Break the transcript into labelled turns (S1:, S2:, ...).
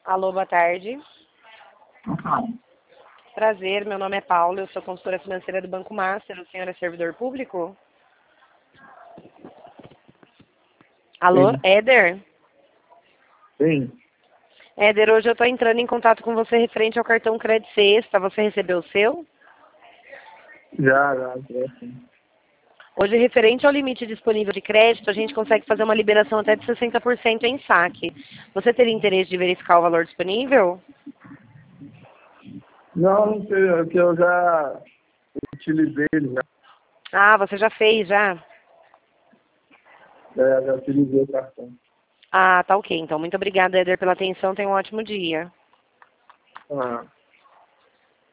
S1: Alô, boa tarde.
S2: Uhum.
S1: Prazer, meu nome é Paula, eu sou consultora financeira do Banco Master. O senhor é servidor público? Alô,
S2: Sim.
S1: Éder?
S2: Sim.
S1: Éder, hoje eu estou entrando em contato com você referente ao cartão Crédito Sexta. Você recebeu o seu?
S2: Já, sim.
S1: Hoje, referente ao limite disponível de crédito, a gente consegue fazer uma liberação até de 60% em saque. Você teria interesse de verificar o valor disponível?
S2: Não sei, é que eu já utilizei ele,
S1: Ah, você já fez, já?
S2: já utilizei o cartão.
S1: Ah, tá ok. Então, muito obrigada, Éder, pela atenção. Tenha um ótimo dia.
S2: Ah.